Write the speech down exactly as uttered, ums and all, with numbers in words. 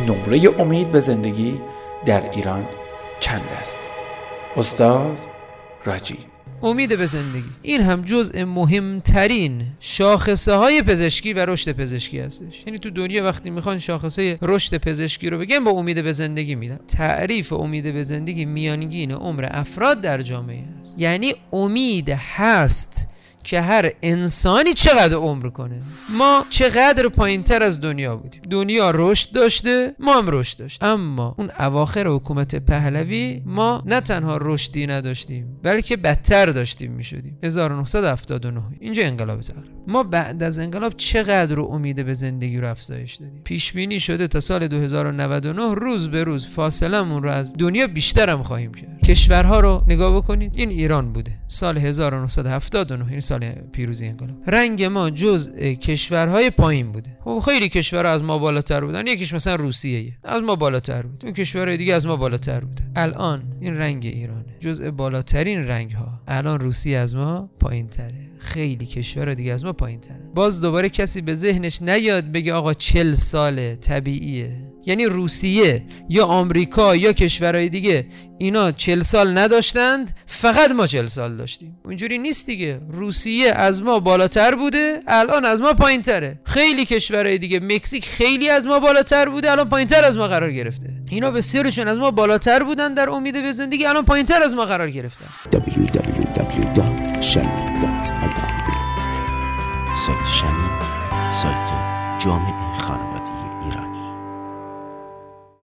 نمره امید به زندگی در ایران چند است؟ استاد راجی. امید به زندگی این هم جزء مهمترین شاخصه های پزشکی و رشد پزشکی هستش. یعنی تو دنیا وقتی میخوان شاخصه رشد پزشکی رو بگن با امید به زندگی میدن. تعریف امید به زندگی میانگین عمر افراد در جامعه است. یعنی امید هست که هر انسانی چقدر عمر کنه. ما چقدر پایینتر از دنیا بودیم. دنیا رشد داشته، ما هم رشد داشتیم، اما اون اواخر حکومت پهلوی ما نه تنها رشدی نداشتیم بلکه بدتر داشتیم میشدیم. هزار و نهصد و هفتاد و نه اینجا انقلاب تقریبا. ما بعد از انقلاب چقدر امید به زندگی رو افزایش دادیم. پیش بینی شده تا سال دو هزار و نود و نه روز به روز فاصله‌مون رو از دنیا بیشتر هم خواهیم کرد. کشورها رو نگاه بکنید. این ایران بوده سال هزار و نهصد و هفتاد و نه، این سال پیروزی انقلاب. رنگ ما جزء کشورهای پایین بوده. خب خیلی کشورها از ما بالاتر بودن. یکیش مثلا روسیه از ما بالاتر بود، اون کشورهای دیگه از ما بالاتر بوده. الان این رنگ ایرانه، جزء بالاترین رنگ ها. الان روسیه از ما پایین تره، خیلی کشورها دیگه از ما پایین تره. باز دوباره کسی به ذهنش نیاد بگه آقا چل ساله طبیعیه. یعنی روسیه یا آمریکا یا کشورهای دیگه اینا چل سال نداشتند، فقط ما چل سال داشتیم. اونجوری نیست دیگه. روسیه از ما بالاتر بوده، الان از ما پایین تره. خیلی کشورهای دیگه، مکزیک خیلی از ما بالاتر بوده، الان پایین تر از ما قرار گرفته. اینا بسیارشون از ما بالاتر بودن در امید به زندگی، الان پایین تر از ما قرار گرفتن. دبلیو دبلیو دبلیو دات شمی دات آی آر سایت شمی، سایت جامعه خانواده.